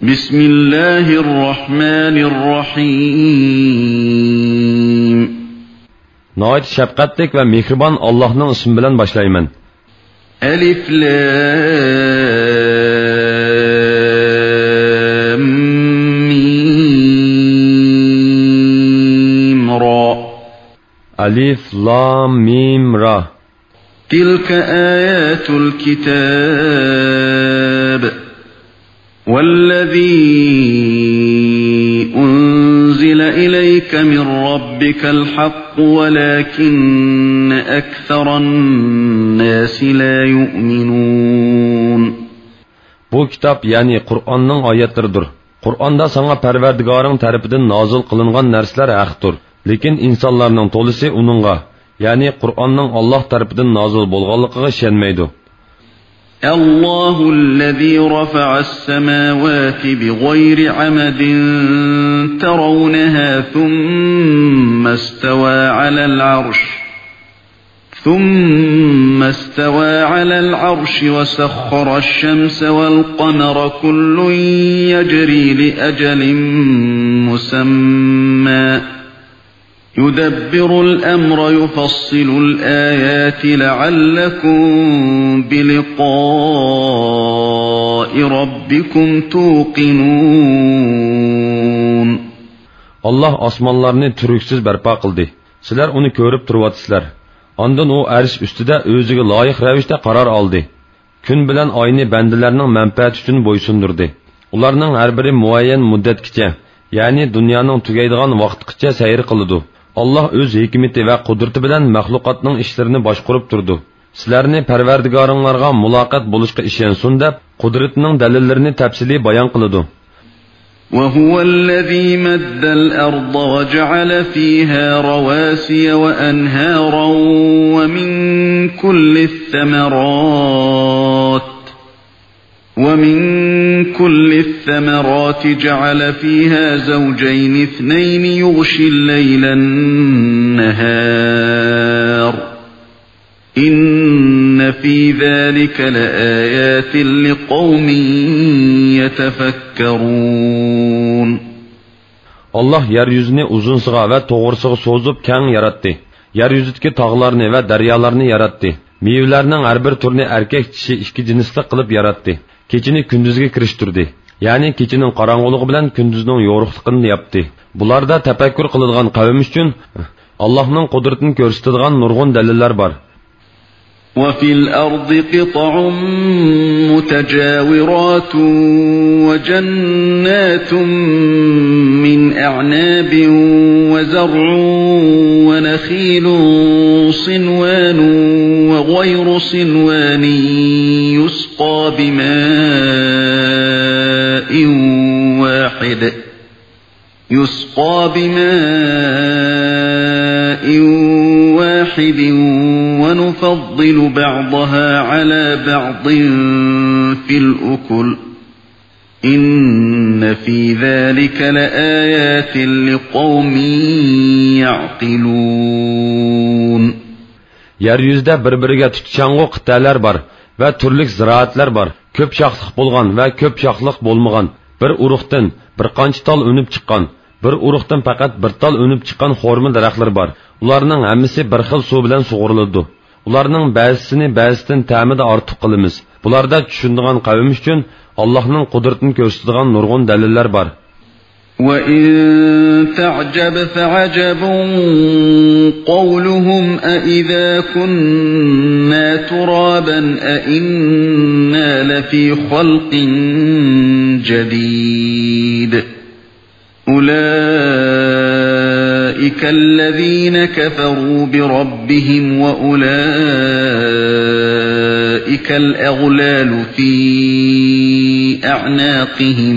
بسم الله الرحمن الرحيم نهايت şefqatlik ve mehriban Allah'ın ismi bilen başlayman. ألف لام ميم را ألف لام ميم را تلك آيات الكتاب والذي أنزل إليك من ربك الحق ولكن أكثر الناس لا يؤمنون. Bu kitap yani Kur'an'ın ayetleridir. Kur'an'da sana Perverdigarın tarafından nazil kılıngan narsalar haktır. Lekin insanların tolisi onunla yani Kur'an'ın Allah tarafından nazil bolganlıkıga işenmeydi. الله الذي رفع السماوات بغير عمد ترونها ثم استوى على العرش وسخر الشمس والقمر كل يجري لأجل مسمى يدبر الأمر يفصل الآيات لعلكم بلقاء ربكم توقنون. Allah osmonlarni turuksiz barpo qildi. Sizlar uni ko'rib turibsizlar. Ondan u arsh ustida o'ziga loyiq ravishda qaror oldi. Kun bilan oyni bandalarning manfaati uchun bo'ysundirdi. Ularning har biri muayyan muddatgacha, ya'ni dunyoning tugaydigan vaqtgacha sayr qiladi. Allah o'z hikmati va qudrati bilan mahluqotning ishlarini boshqarib turdi. Sizlarni Parvardigoringlarga muloqot bo'lishga ishonsin deb qudratining dalillarini tafsiliy bayon qiladi. وهو الذي مد الأرض وجعل فيها رواسي وأنهارا ومن كل الثمرات جعل فيها زوجين اثنين يغشي الليل النهار إن في ذلك لآيات لقوم يتفكرون. Allah yeryüzünü uzunsuğa ve toğırsuğa sozup keng yarattı. Yeryüzüdeki tağlarını ve deryalarını yarattı. Meyvelerinin her bir türünü erkek dişi iki cinsli kılıp yarattı. Keçini kündüzge kiriştirdi. Yani keçinin qarangılığı bilen kündüzünün yoruqlıqını yaptı. Bularda tefekkür kılıngan kavim üçün Allah'ın kudretini gösterdiğin nurgun deliller var. وفي الأرض قطع متجاورات وجنات من أعناب وزرع ونخيل صنوان وغير صنوان يسقى بماء واحد ونفضل بعضها على بعض في الأكل إن في ذلك لآيات لقوم يعقلون. Yeryüzde birbiriga tutuşanğı qit'alar var ve türlük ziraatlar var. Köp şaxlıq bolğan ve köp şaxlıq bolmagan. Bir uruqdan bir qancha tal önüp chiqqan, bir uruqdan faqat bir tal önüp chiqqan xorma daraxtlar var. Ularning hammasi bir xil suv bilan sug'uriladi. Ularning ba'zisini ba'zisidan ta'mida ortiq qilamiz. Bularda tushunadigan qavm uchun Allohning qudratini ko'rsatadigan nurg'un dalillar bor. وَإِن تَعْجَبْ فَعَجَبٌ قَوْلُهُمْ أَإِذَا كُنَّا تُرَابًا أَإِنَّا لَفِي خَلْقٍ جَدِيدٍ أُولَئِكَ الَّذِينَ كَفَرُوا بِرَبِّهِمْ وَأُولَئِكَ الْأَغْلَالُ فِي أَعْنَاقِهِمْ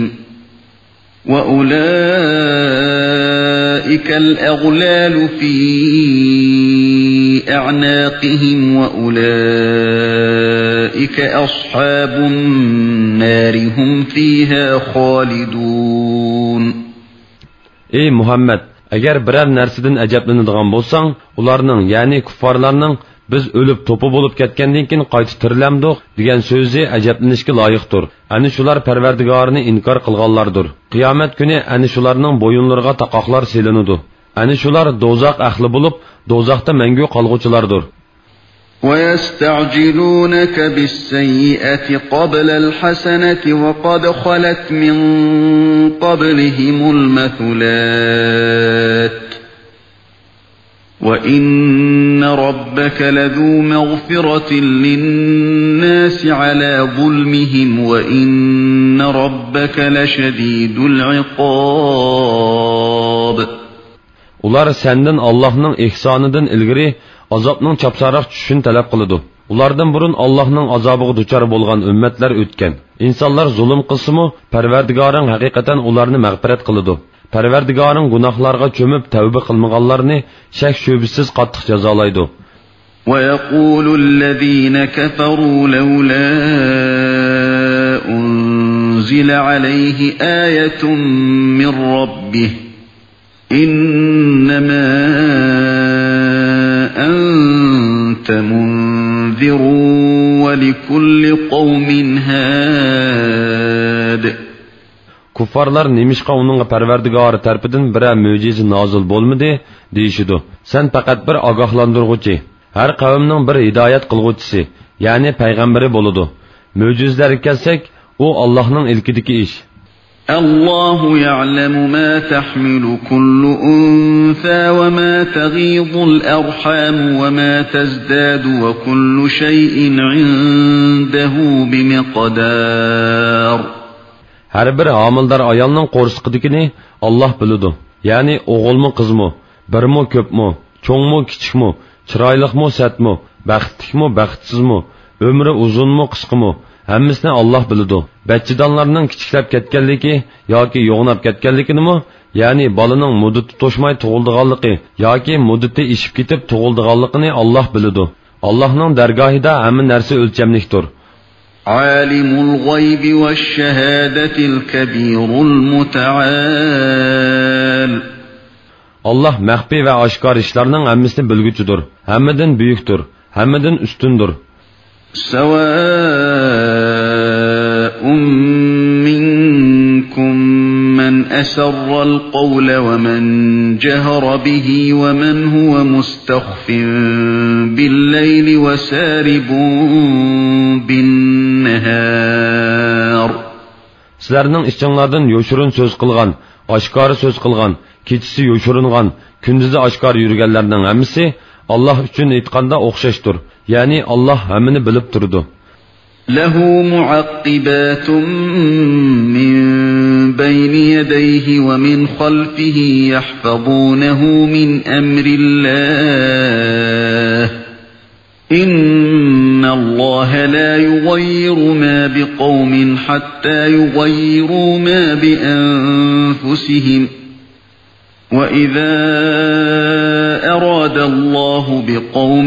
وَأُولَئِكَ أَصْحَابُ النَّارِ هُمْ فِيهَا خَالِدُونَ. Ey Muhammed, agar biror narsadan ajablanadigan bo'lsang, ularning, ya'ni kuffarlarning biz o'lib to'pi bo'lib ketgandan keyin qayta tirilamdiq degan so'zi ajablanishga loyiqdir. Ani shular Parvardigorini inkor qilganlardir. Qiyomat kuni ani shularning bo'yinlariga taqoqlar selinadi. Ani shular do'zax ahli bo'lib, do'zaxda mangu qolg'uvchilardir. وَيَسْتَعْجِلُونَكَ بِالسَّيِّئَةِ قَبْلَ الْحَسَنَةِ وَقَدْ خَلَتْ مِنْ قَبْلِهِمُ الْمَثُلَاتُ وَإِنَّ رَبَّكَ لَذُو مَغْفِرَةٍ لِلنَّاسِ عَلَى ظُلْمِهِمْ وَإِنَّ رَبَّكَ لَشَدِيدُ الْعِقَابِ. Ular senden Allah'ның ihsanıdan ilgiri azabның çapsaraq düşüşünü talep qılıdı. Ulardan burun Allah'ның azabıga duçar bolgan ümmetler ötken. İnsanlar zulüm qılsımı, Parvardigarın haqiqatan ularını mağfiret qılıdı. Parvardigarın günahlarga çömüp tövbe qılmağanlarını şək şübhisiz qattiq jazalaydı. وَيَقُولُ الَّذِينَ كَفَرُوا لَوْلَا أُنْزِلَ عَلَيْهِ آيَةٌ مِّنْ رَبِّهِ إِنَّمَا أَنْتَ مُنْذِرٌ وَلِكُلِّ قَوْمٍ هَادٍ. Kuffarlar nemişqa onunğa Parvardigari tarpidan bir möjize nazil bolmadi deyişidi. Sen faqat bir agahlandırğuchi, her qavmning bir hidoyat qilg'uvchisi, ya'ni payg'ambari bo'ladi. Möjizlarga kelsak, u Allohning ilkidagi ish. الله يعلم ما تحمل كل أنثى وما تغيض الأرحام وما تزداد وكل شيء عنده بمقدار. Her bir hamildar ayolning qo'rsqidikini Alloh biladi. Ya'ni o'g'ilmi qizmi, birmi ko'pmi, cho'ngmi kichikmi, chiroyliqmi satmi, baxtlikmi baxtsizmi, umri uzunmi qisqami, hammasini Alloh biladi. Bachchidonlarning kichiklab ketganligi yoki yo'g'nab ketganligini, ya'ni bolaning muddati to'shmay tug'ildiganligi yoki muddati ishib ketib tug'ildiganligini Alloh biladi. Allohning dargohida hamma narsa o'lchamlikdir. عالم الغيب والشهادة الكبير المتعال. Allah məxfi və aşkar işlərinin hamısını bilgücüdür. Hammadan büyüktür, hammadan üstündür. سواء منكم من أسر القول ومن جهر به ومن هو مستخف بالليل وسارب بالنهار. Sizlərinin içinlərdən yoşurun söz qılğan, aşkarı söz qılğan, keçisi yoşurunğan, gündüzü aşkar yürügənlərinin hamısı Allah üçün etqanda oxşaşdır. Yani Allah həmini bilib durdu. له معقبات من بين يديه ومن خلفه يحفظونه من أمر الله إن الله لا يغير ما بقوم حتى يغيروا ما بأنفسهم وَإِذَا أَرَادَ اللَّهُ بِقَوْمٍ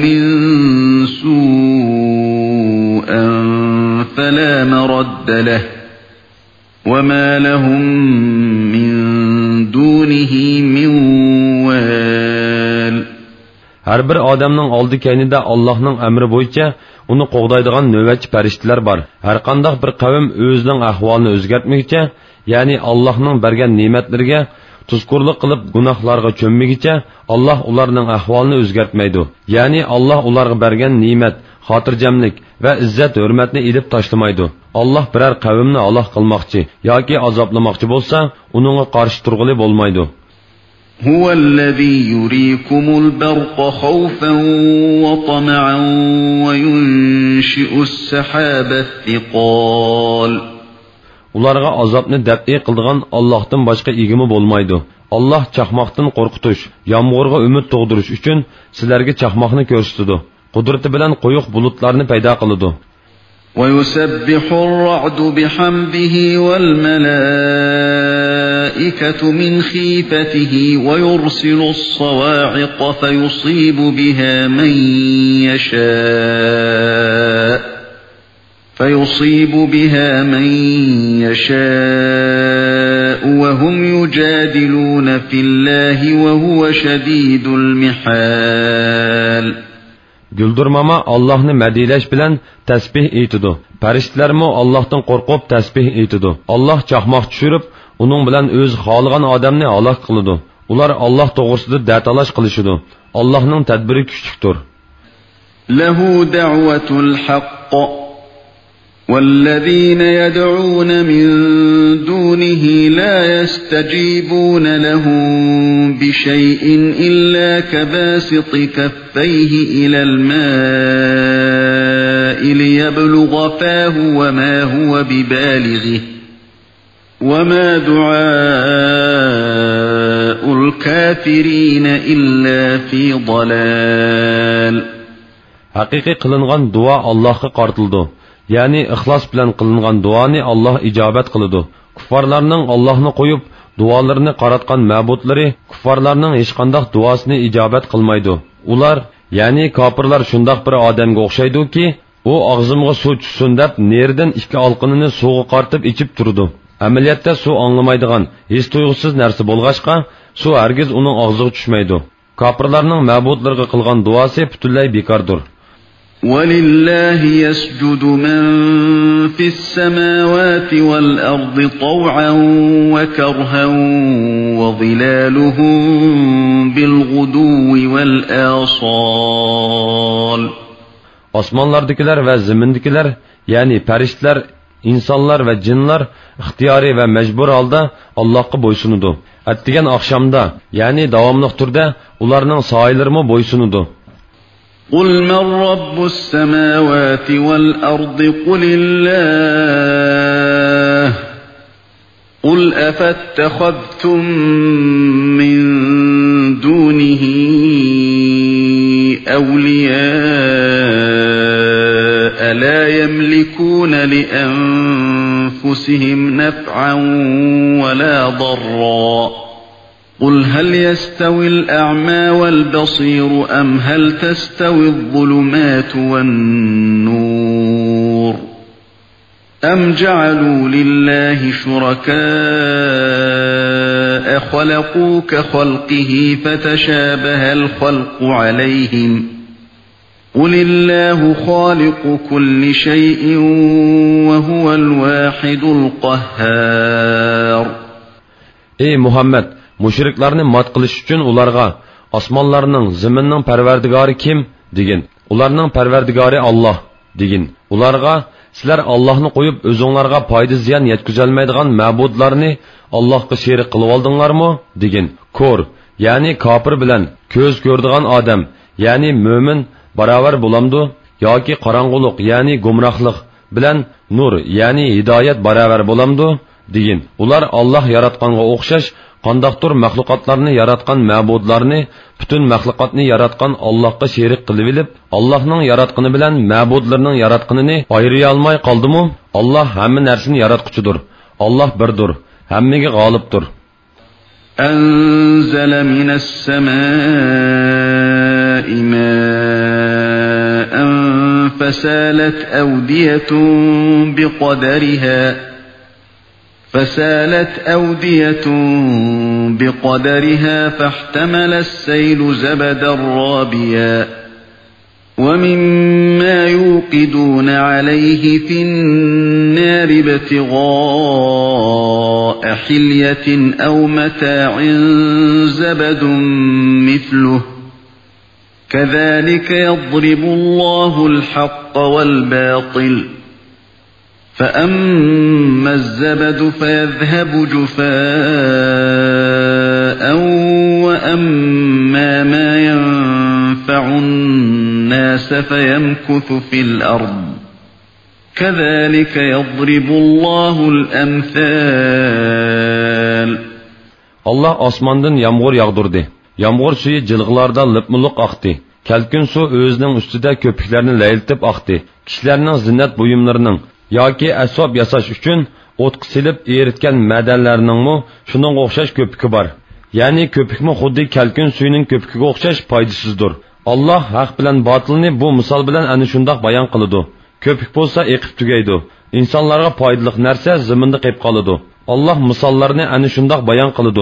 سُوءًا فَلَا مَرَدَّ لَهُ وَمَا لَهُم مِّن دُونِهِ مِن وَالٍ. Her bir adamның aldı keynida Allah'ның əmri boyunca onu qoğdaydigan növbətçi pəriştilər var. Her qandaq bir qavm özünün ahvalını özgərtməkçə, yani Allah'ның bergen nimetlərə tuzkurluq qilib gunohlarga cho'mmigicha Allah ularning ahvolini o'zgartmaydi. Ya'ni Allah ularga bergan ne'mat, xotirjamlik va izzat hurmatni ilib tashlamaydi. Allah biror qavmni aloq qilmoqchi yoki azoblamoqchi bo'lsa, uningga qarshi turg'ili bo'lmaydi. Huvallazi yurikumul barqa khawfan wa tama'an wa yunshi'us sahaba thiqal. Ularga azobni dab'i qildigan Allohdan boshqa egimi bo'lmaydi. Allah chaqmoqdan qo'rqitish, yomg'irga umid tug'dirish uchun sizlarga chaqmoqni ko'rsatdi. Qudrati bilan quyuq bulutlarni paydo qiladi. وَيُسَبِّحُ الرَّعْدُ بِحَمْدِهِ وَالْمَلَائِكَةُ مِنْ خِيفَتِهِ وَيُرْسِلُ الصَّوَاعِقَ فَيُصِيبُ بها من يشاء وهم يجادلون في الله وهو شديد المحال. Güldürmama Allah'ni mədiyləş bilən təsbih eytidu. Pəriştlərmi Allah'tan qorqub təsbih eytidu. Allah çaqmaq düşürüb, onun bilən öz xalığan adamni halak qılıdı. Ular Allah doğrusuda dətalaş qılışıdı. Allah'ның tədbiri küçüktür. Lehu da'vatul haqq. والذين يدعون من دونه لا يستجيبون لهم بشيء إلا كباسط كفيه إلى الماء ليبلغ فاه وما هو ببالغه وما دعاء الكافرين إلا في ضلال. Haqiqiy qilingan dua Allah'a qartıldı. Yani ixlas bilan qilingan duani Allah ijobat qiladi. Kuffarlarning Allohni qo'yib duolarini qaratgan ma'budlari kuffarlarning hech qanday duosini ijobat qilmaydi. Ular, yani kofirlar shundoq bir odamga o'xshaydi-ki, u og'zimga suv tushsin deb nerdan ikki olqinini suvga qartib ichib turdi. Amaliyotda suv anglamaydigan, hech tuyg'usiz narsa bo'lg'achqa, suv hargiz uning og'ziga tushmaydi. Kofirlarning ma'budlarga qilgan duosi butunlay bekordir. وَلِلَّهِ يَسْجُدُ مَنْ فِي السَّمَاوَاتِ وَالْأَرْضِ طَوْعًا وَكَرْهًا وَظِلَالُهُمْ بِالْغُدُوِّ وَالْآصَالِ. Osmanlardakilar ve zimindakilar, yani periştler, insanlar ve cinler ixtiyari ve mecbur halda Allah'a boysunudu. Ettigen akşamda, yani davamlıq türde ularning sahilerimi boysunudu. قُلْ مَنْ رَبُّ السَّمَاوَاتِ وَالْأَرْضِ قُلِ اللَّهُ قُلْ أَفَاتَّخَذْتُمْ مِنْ دُونِهِ أَوْلِيَاءَ لَا يَمْلِكُونَ لِأَنفُسِهِمْ نَفْعًا وَلَا ضَرًّا قُلْ هَلْ يَسْتَوِي الْأَعْمَى وَالْبَصِيرُ أَمْ هَلْ تَسْتَوِي الظُّلُمَاتُ وَالنُّورُ أَمْ جَعَلُوا لِلَّهِ شُرَكَاءَ خَلَقُوا كَخَلْقِهِ فَتَشَابَهَ الْخَلْقُ عَلَيْهِمْ قُلِ اللَّهُ خَالِقُ كُلِّ شَيْءٍ وَهُوَ الْوَاحِدُ الْقَهَّارُ. Ey Muhammed! Müşriklarni mat qilish uchun ularga osmonlarning, zaminning parvardigori kim degin. Ularning parvardigori Alloh degin. Ularga sizlar Allohni qo'yib o'zinglarga foyda ziyon yetkazolmaydigan ma'budlarni Allohga sherik qilib oldinglarmi degin. Ko'r, ya'ni kofir bilan ko'z ko'rdigan odam, ya'ni mo'min barobar bo'lamdi yoki qorong'ulik, ya'ni gumrohlik bilan nur, ya'ni hidoyat barobar bo'lamdi degin. Ular Alloh yaratganga o'xshash qandaqdir maxluqotlarni yaratgan ma'budlarni, butun maxluqotni yaratgan Allohga sherik qilib olib, Allohning yaratqini bilan ma'budlarning yaratqinini ayriya olmay qoldimi? Alloh hamma narsani yaratquchidir. Alloh birdir, hammaga g'olibdir. Anzala minas samaa'i ma'an fasalat awdiyatun بقدرها فاحتمل السيل زبدا رابيا ومما يوقدون عليه في النار ابتغاء حلية أو متاع زبد مثله كذلك يضرب الله الحق والباطل فَأَمَّا الزَّبَدُ فَيَذْهَبُ جُفَاءً وَأَمَّا مَا يَنفَعُ النَّاسَ فَيَمْكُثُ فِي الْأَرْضِ كَذَلِكَ يَضْرِبُ اللَّهُ الْأَمْثَالَ. Allah osmondan yağmur yağdırdı. Yağmur suyu jilg'larda lipmiliq aqdi. Kelkin su o'zining ustida ko'piklarni layltib aqdi. Kishilarning zinnat buyumlarining yoki asbob yasash uchun o'tqa silib eritgan madanlarningmi shuningga o'xshash ko'piki bor. Ya'ni ko'pikmi xuddi kalkun suyining ko'pikiga o'xshash foydasizdir. Alloh haq bilan botilni bu misol bilan ana shundoq bayon qiladi. Ko'pik bo'lsa eqib tugaydi. Insonlarga foydali narsa zaminda qolib qoladi. Alloh misollarni ana shundoq bayon qiladi.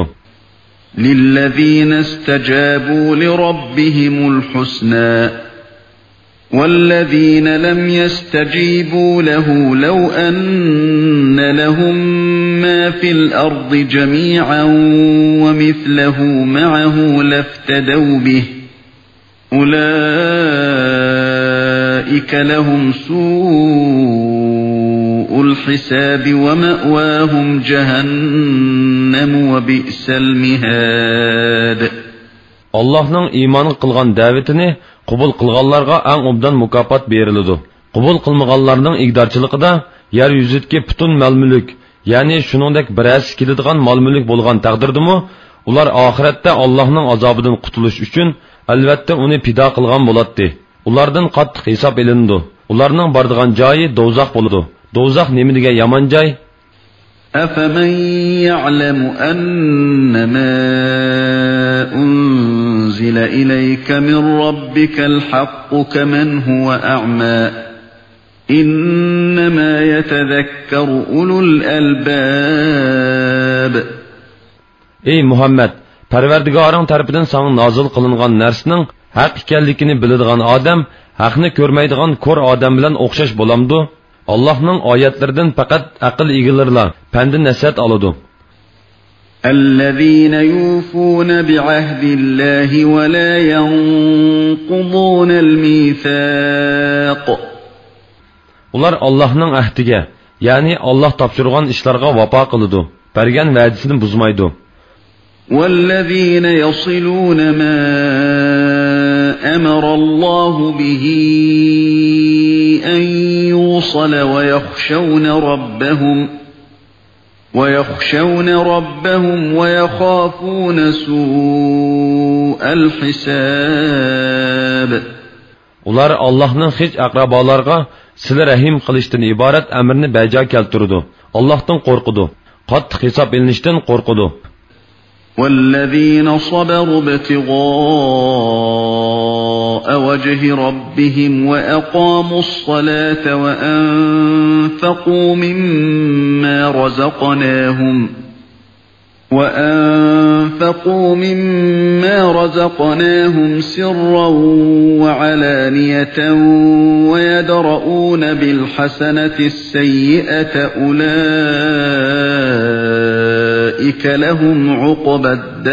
Lillazina istajabu li robbihimul husna والذين لم يستجيبوا له لو أن لهم ما في الأرض جميعا ومثله معه لافتدوا به أولئك لهم سوء الحساب ومأواهم جهنم وبئس المهاد. Allah'ның iman qılğan dəvətini qubul qılğanlarga ən obdan mükafat berilidi. Qubul qılmağanlarning igdorchiligida yer yuzidagi butun mal-mulk, ya'ni shuningdek birasi keladigan mal-mulk bo'lgan taqdirdimi, ular oxiratda Allohning azobidan qutulish uchun albatta uni pido qilgan bo'ladi. Ulardan qattiq hisob elindi. Ularning boradigan joyi do'zax bo'ladi. Do'zax nima degan yomon joy? أفمن يعلم أنما أنزل إليك من ربك الحق كمن هو أعمى إنما يتذكر أولو الألباب. Ey Muhammed, Parvardigoring tarafidan sana nozil qilingan narsaning haq ekanligini biladigan odam haqni ko'rmaydigan ko'r odam bilan o'xshash bo'lamdi. Allah'ның ayetlerinden fakat akıl egilerler, pendi nasihat alıdı. الذين يوفون بعهد الله ولا ينقضون الميثاق. Ular Allah'ның ahdiga, yani Allah tapşırgan işlerge vapa kılıdı, bergen vədisini buzmaydı. والذين يصلون ما أمر الله به أن يوصل ويخشون ربهم ويخافون سوء الحساب. Ular Allah'ның hiç akrabalarga sile rahim qilishdan ibaret emrini beca keltirdi. Allah'tan korkudu. Qattiq hesap elinishdan korkudu. والذين صبروا ابتغاء وجه ربهم وأقاموا الصلاة وأنفقوا مما رزقناهم سرا وعلانية ويدرؤون بالحسنة السيئة أولئك لهم عقبى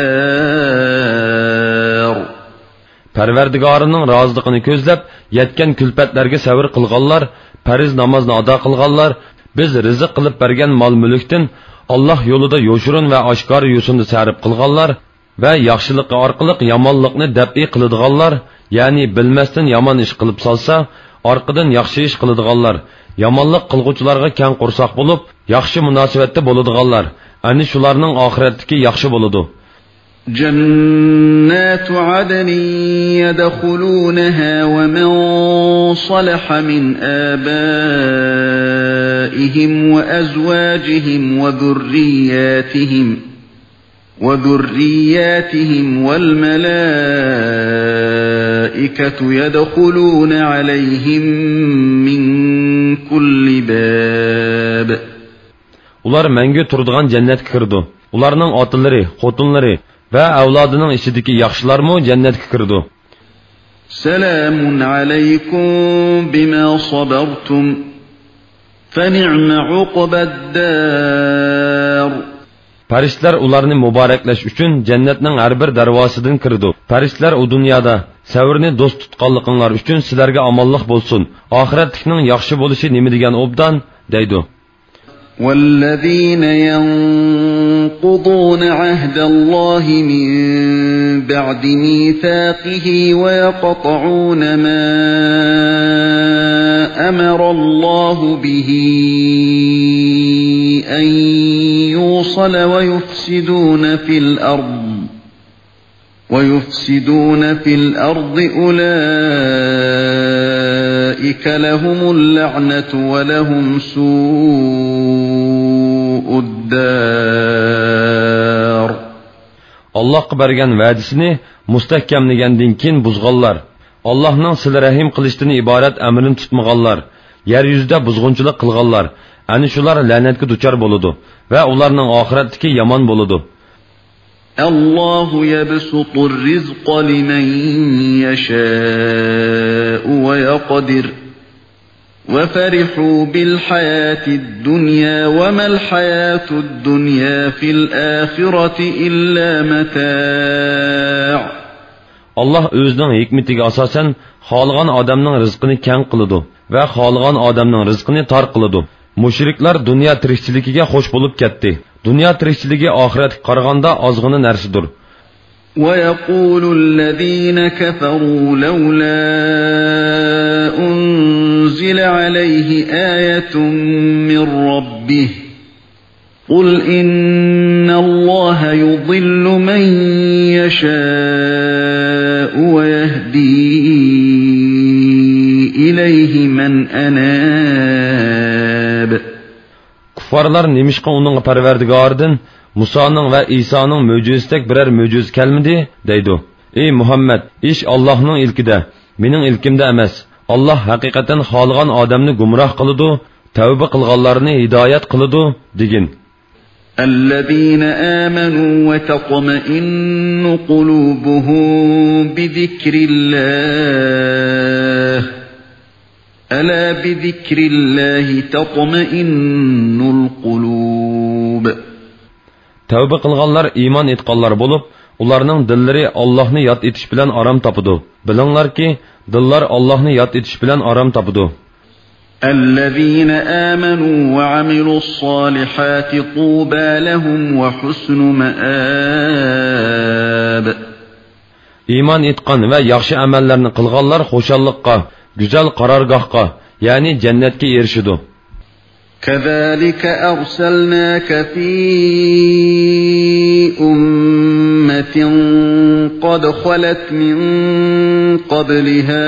الدار. Parvardigorining roziliqini ko'zlab yetgan kulfatlarga sabr qilganlar, fariz namozni ado qilganlar, biz rizq qilib bergan mol-mulkdan Allah yo'lida yo'shurun va oshkor yo'sinni sarf qilganlar va yaxshilik orqali yomonlikni dab'i qiladiganlar, ya'ni bilmasdan yomon ish qilib solsa, orqadan yaxshi ish qiladiganlar, yomonlik qilguvchilarga keng qursoq bo'lib, yaxshi munosabatda bo'ladiganlar, ani shularning oxiratdagi yaxshi bo'ladi. جنات عدن يدخلونها ومن صلح من آبائهم وأزواجهم وذرياتهم والملائكة يدخلون عليهم من كل باب. Ular menge turadigan jannatga kirdi. Ularning otilari, xotinlari ve avlodының içindeki yaxshilarmı cennetke kirdi. Selamun aleykum bima sabartum feni'me uqbaddar. Farishtalar ularni muboraklash uchun jannatning har bir darvosidan kirdi. Farishtalar u dunyoda savrni do'st tutganliginlar uchun sizlarga omonlik bo'lsin. Oxiratlikning yaxshi bo'lishi nima degan obdan deydi. والذين ينقضون عهد الله من بعد ميثاقه ويقطعون ما أمر الله به أن يوصل ويفسدون في الأرض أولئك لهم اللعنة ولهم سوء الدار. Allah'a bergen vədisini müstəhkəmləyəndən keyin buzğanlar, Allah'ның silə rəhim qilishdən ibaret əmrini tutmağanlar, yeryüzüdə buzğunçuluq qılğanlar, ani şular lənətə duçar boludu və onlarning oxiratdagi yomon boludu. الله يبسط الرزق لمن يشاء ويقدر وفرحوا بالحياة الدنيا وما الحياة الدنيا في الآخرة إلا متاع. Allah özünün hikmetiga asosan xolgan odamning rizqini keng qiladi va xolgan odamning rizqini tor qiladi. Mushriklar dunyo tirikchiligiga xo'sh bo'lib ketdi. Dunyo tirikchiligi oxiratga qaraganda ozg'ina narsadir. ويقول الذين كفروا لولا أنزل عليه آية من ربه قل إن الله يضل من يشاء ويهدي إليه من أناب. Kuffarlar nemişqa onun parvardigoridan Musoning va Isoning mo'jizadak biror mo'jiz kelmidi deydi. Ey Muhammad, ish Allohning ilkida, mening ilkimda emas. Alloh haqiqatan xolgan odamni gumroh qiladi, tavba qilganlarni hidoyat qiladi degin. الذين آمنوا وتطمئن قلوبهم بذكر الله ألا بذكر الله تطمئن القلوب. Tavba qilganlar iymon etganlar bo'lib, ularning dillari Allohni yod etish bilan aram topadi. Bilinglarki, dillar Allohni yod etish bilan aram topadi. الذين آمنوا وعملوا الصالحات طوبى لهم وحسن مآب. Iymon etgan va yaxshi amallarni qilganlar xushalliqqa, go'zal qarorgohga, ya'ni jannatga erishadi. كذلك أرسلناك في أمة قد خلت من قبلها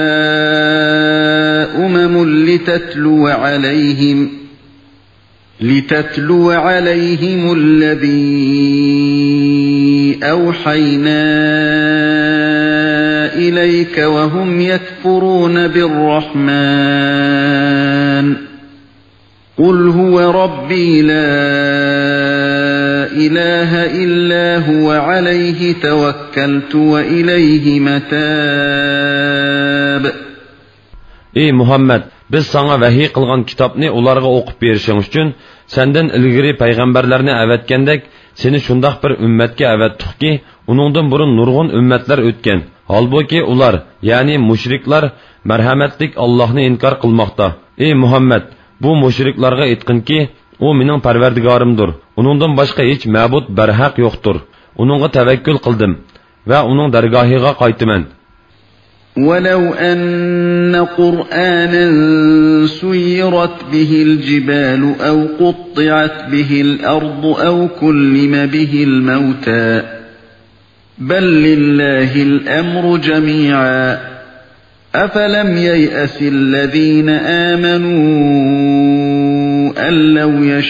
لتتلو عليهم الذي أوحينا إليك وهم يكفرون بالرحمن قل هو ربي لا إله إلا هو عليه توكلت وإليه متاب. Ey Muhammed, biz sana vahiy qilgan kitobni ularga o'qib berishing uchun sendan ilgari payg'ambarlarni avatgandek seni shundoq bir ummatga avatdikki, uningdan burun nurg'un ummatlar o'tgan. Holbuki ular, ya'ni mushriklar marhamatlik Allohni inkor qilmoqda. Ey Muhammed, bu mushriklarga aytqinki, u mening parvardigorimdir. Uningdan boshqa hech ma'bud barhaq yo'qdir. Uningga tavakkul qildim va uning dargohiga qaytaman. ولو أن قرآنا سيرت به الجبال أو قطعت به الأرض أو كلم به الموتى بل لله الأمر جميعا أفلم ييأس الذين آمنوا أن لو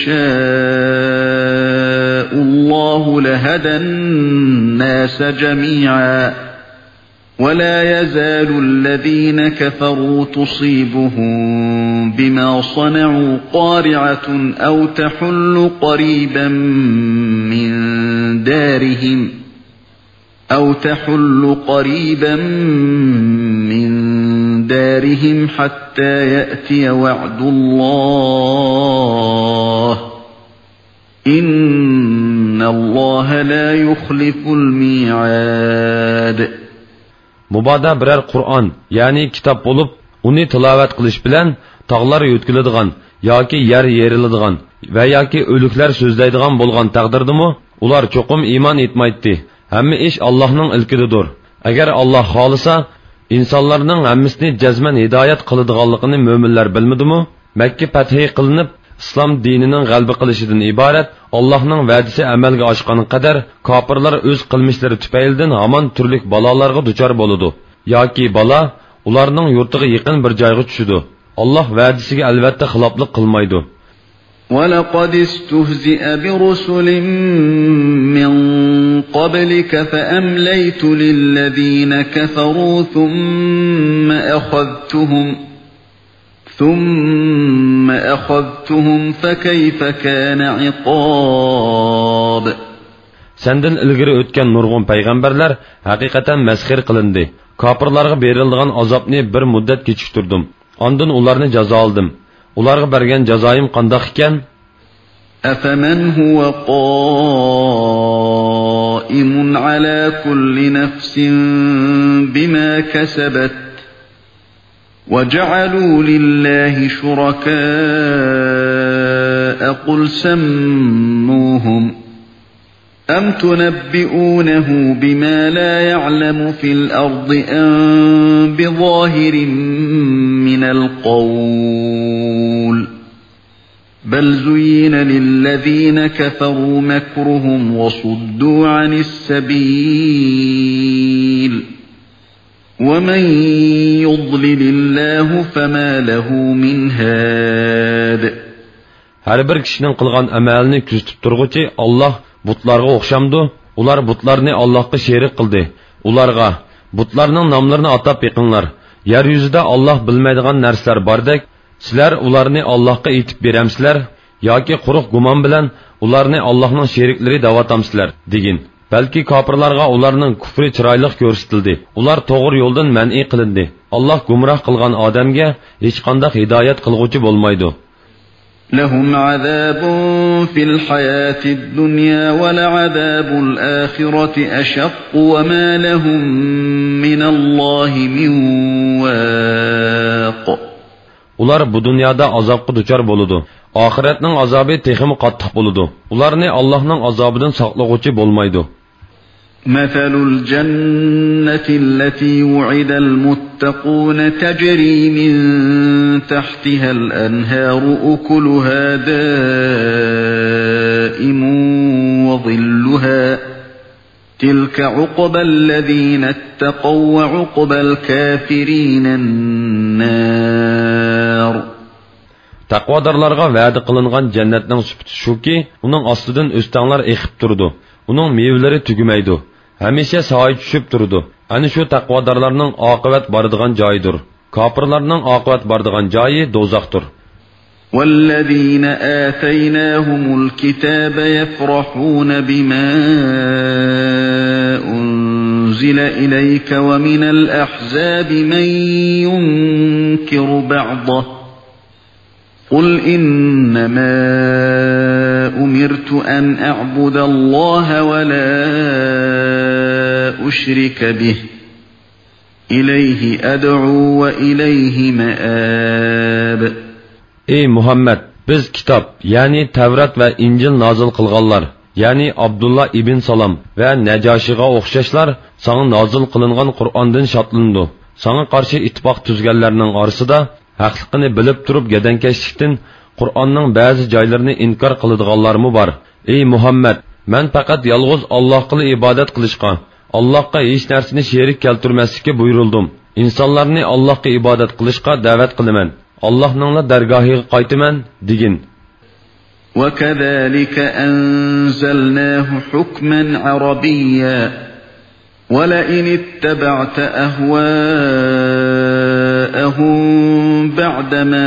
يشاء الله لهدى الناس جميعا ولا يزال الذين كفروا تصيبهم بما صنعوا قارعة أو تحل قريبا من دارهم حتى يأتي وعد الله إن الله لا يخلف الميعاد. Mubada birer Qur'on, ya'ni kitob bo'lib, uni tilovat qilish bilan tog'lar yo'tkiladigan yoki yer yeriladigan va yoki o'liklar so'zlaydigan bo'lgan taqdirdimi, ular cho'qim iymon etmaydi. Hamma ish Allohning ilkididir. Agar Alloh xolisa, insonlarning hammasini jazman hidoyat qiladiganligini mo'minlar bilmadimi? Makka fathi qilinib, islom dinining g'alaba qilishidan iborat Allohning va'dasi amalga oshgani qadar kofirlar o'z qilmishlari tufaylidan hamon turli balolarga duchor bo'ladi. Yoki balo ularning yurtiga yaqin bir joyga tushadi. Alloh va'dasiga albatta xiloflik qilmaydi. وَلَقَدِ اسْتُهْزِئَ بِرُسُلٍ مِّن قَبْلِكَ فَأَمْلَيْتُ لِلَّذِينَ كَفَرُوا ثُمَّ أَخَذْتُهُمْ فَكَيْفَ كَانَ عِقَابِ. Senden ilgiri o'tgan nurg'un payg'ambarlar haqiqatan masxir qilindi. Kofirlarga berilgan azobni bir muddat kechiktirdim. Ondan ularni jazo oldim. Ularga bergan jazoim qandoq ekan? أفمن هو قائم على كل نفس بما كسبت وجعلوا لله شركاء قل سموهم أم تنبئونه بما لا يعلم في الأرض أم بظاهر من القول بل زين للذين كفروا مكرهم وصدوا عن السبيل ومن يضلل الله فما له من هاد. Her bir kişinin kılgan amelini küzütüp turguçi Allah butlarga okşamdı. Ular butlarını Allah'a şerik kıldı. Ularga butlarının namlarını atap yıkınlar. Yeryüzüde Allah bilmeydiğin nersler bardek. Sizler ularını Allah'a itip beremsizler yoki quruq gumon bilan ularni Allohning sherikleri davatamsizlar degin. Balki kofirlarga ularning kufri chiroyli ko'rsatildi. Ular to'g'ri yo'ldan man'i qilindi. Alloh gumroh qilgan odamga hech qanday hidoyat qilguvchi bo'lmaydi. Lahum azabun fil hayatid dunya va la'azabul akhirati ashaq wa ma lahum minallohi min waq. Ular bu dunyoda azobga duchor bo'ladi. Oxiratning azobi texmi qattiq bo'ladi. Ularni Allohning azobidan saqlag'uvchi bo'lmaydi. Mathalul jannati allati wu'ida al-muttaquna tajri min tahtiha al-anharu ukuluha da'imun wa dhilluha. Tilka 'uqba alladhina ittaqaw wa 'uqba al-kafirin an-nar. Taqvodorlarga va'da qilingan jannatning sifati shuki, uning ostidan o'stanglar eqib turdi. Uning mevalari tugumaydi. Hamisha soy tushib turdi. Ana shu taqvodorlarning oqibat boradigan joyidir. Kofirlarning oqibat boradigan joyi do'zaxdir. وَالَّذِينَ آتَيْنَاهُمُ الْكِتَابَ يَفْرَحُونَ بِمَا أُنْزِلَ إِلَيْكَ وَمِنَ الْأَحْزَابِ مَنْ يُنْكِرُ بَعْضَهُ قُلْ إِنَّمَا أُمِرْتُ أَنْ أَعْبُدَ اللَّهَ وَلَا أُشْرِكَ بِهِ إِلَيْهِ أَدْعُو وَإِلَيْهِ مَآبِ. Ey Muhammed, biz kitap, yani Tevrat ve İncil nazil kılganlar, yani Abdullah ibn Salam ve Necashiga o'xshashlar sana nazil kılıngan Kur'an'dan şatlandı. Sana karşı ittifaq tüzgenlerinin arasında haqliqini bilib turib gedenkeşlikten Kur'an'ның bazı joylarini inkar qiladiganlarmi bor. Ey Muhammed, men faqat yolg'iz Allohga ibodat qilishga, Allohga hech narsani sherik keltirmaslikka buyurildim. İnsanlarni Allohga ibodat qilishga da'vat qilaman. Allah'ningla dargohiga qaytaman degin. وَكَذَلِكَ أَنزَلْنَاهُ حُكْمًا عَرَبِيًّا وَلَئِنِ اتَّبَعْتَ أَهْوَاءَهُمْ بَعْدَمَا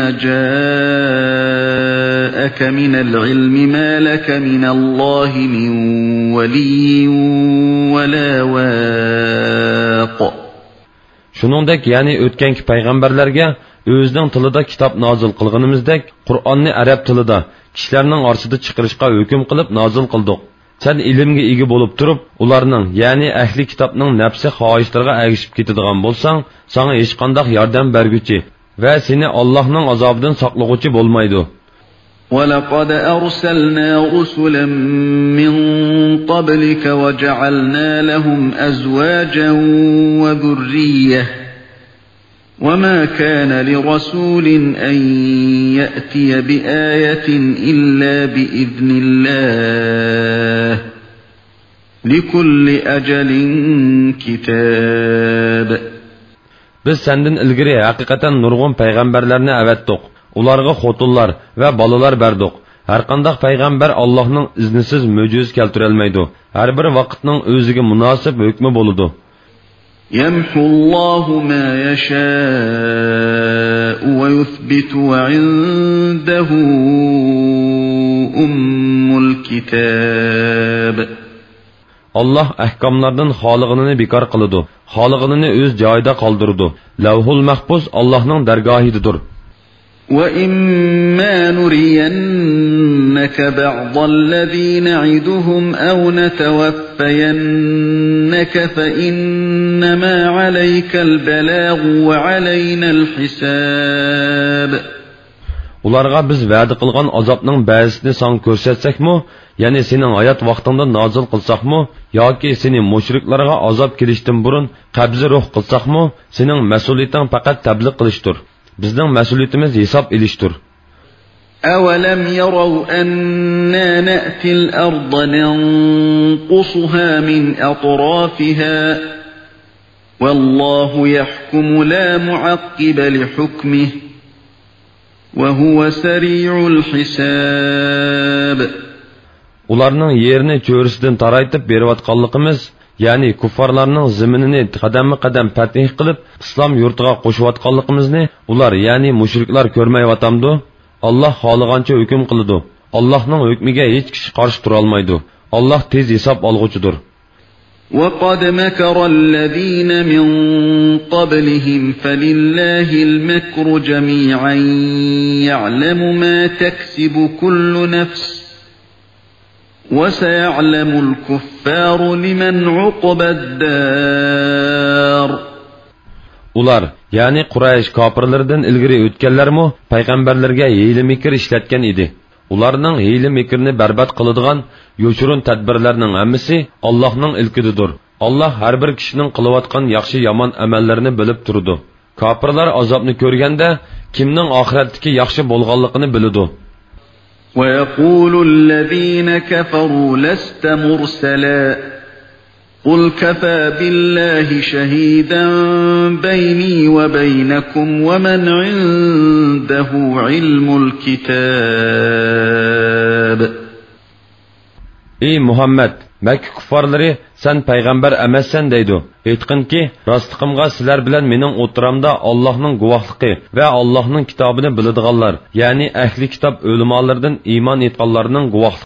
جَاءَكَ مِنَ الْعِلْمِ مَا لَكَ مِنَ اللَّهِ مِنْ وَلِيٍّ وَلَا وَاقٍ. Shuningdek, yani o'tganki payg'ambarlarga o'zining tilida kitob nozil qilganimizdek, Qur'onni arab tilida kishilarning orasida chiqarishga hukm qilib nozil qildik. Sen ilmga ega bo'lib turib, ularning, ya'ni ahli kitobning nafsi xohishlariga ergishib ketadigan bo'lsang, sana hech qanday yordam berguchi va seni Allohning azobidan saqlag'uvchi bo'lmaydi. وَلَقَدْ أَرْسَلْنَا رُسُلًا مِّن قَبْلِكَ وَجَعَلْنَا لَهُمْ أَزْوَاجًا وَذُرِّيَّةً وَمَا كَانَ لِرَسُولٍ أَن يَأْتِيَ بِآيَةٍ إِلَّا بِإِذْنِ اللَّهِ لِكُلِّ أَجَلٍ كِتَابٌ. Biz senden ilgiri hakikaten nurgun peygamberlerini avattık. Ularga xotunlar ve balalar berdik. Her qandaq peygamber Allah'ның iznisiz möcüz keltirelmeydi. Her bir vaqtning o'ziga munosib hukmi boludu. يَمْحُو اللَّهُ مَا يَشَاءُ وَيُثْبِتُ وَعِندَهُ أُمُّ الْكِتَابِ. Allah ahkamlardan xoliqini bekor qiladi, xoliqini o'z joyida qoldirdi. Lavhul mahfuz Allohning dargohidadir. وَإِمَّا نُرِيَنَّكَ بَعْضَ الَّذِي نَعِدُهُمْ أَوْ نَتَوَفَّيَنَّكَ فَإِنَّمَا عَلَيْكَ الْبَلَاغُ وَعَلَيْنَا الْحِسَابُ. Ularga biz va'da qilgan azobning ba'zisini san ko'rsatsakmi, ya'ni sening hayot vaqtingda nozil qilsaqmi, yoki seni mushriklarga azob kelishdan burun qabzi ruh qilsaqmi, sening mas'uliyating faqat tabliq qilishdir. Bizning mas'uliyatimiz hisob ilishdir. أَوَلَمْ يَرَوْا أَنَّا نَأْتِي الْأَرْضَ نَنقُصُهَا مِنْ أَطْرَافِهَا وَاللَّهُ يَحْكُمُ لَا مُعَقِّبَ لِحُكْمِهِ وَهُوَ سَرِيعُ الْحِسَابِ. Ularning yerini cho'risidan taraytib berayotganligimiz, ya'ni kuffarlarning zaminini qadam-qadam fatih qilib, islom yurtiga qo'shayotganligimizni ular, ya'ni mushriklar ko'rmayotgandu. Alloh xohlagancha hukm qiladi. Allohning hukmiga hech kishi qarshi tura olmaydi. Alloh tez hisob olg'uchidir. وَقَدْ مَكَرَ الَّذِينَ مِنْ قَبْلِهِمْ فَلِلَّهِ الْمَكْرُ جَمِيعًا يَعْلَمُ مَا تَكْسِبُ كُلُّ نَفْسٍ وَسَيَعْلَمُ الْكُفَّارُ لِمَنْ عُقْبَى الدَّارِ. Ular, yani Quraysh kafirlaridan ilgari o'tganlarmi payg'ambarlarga hiyla-mikr ishlatgan edi. Ularning hiyla-mikrni barbod qiladigan yo'churun tadbirlarning hammasi Allohning ilkididir. Alloh har bir kishining qilayotgan yaxshi yomon amallarini bilib turadi. Kafirlar azobni ko'rganda kimning oxiratdagi yaxshi bo'lganligini biladi. وَيَقُولُ الَّذِينَ كَفَرُوا لَسْتَ مُرْسَلًا قُلْ كَفَى بِاللَّهِ شَهِيدًا بَيْنِي وَبَيْنَكُمْ وَمَنْ عِندَهُ عِلْمُ الْكِتَابِ. Ey Muhammed, Mekke kuffarları sen peygamber emassan deydi. Aytqinki, rostliqimga sizlar bilan mening o'tiramda Allohning guvohligi va Allohning kitobini biladiganlar, ya'ni ahli kitob o'limalaridan iymon etganlarning guvohligi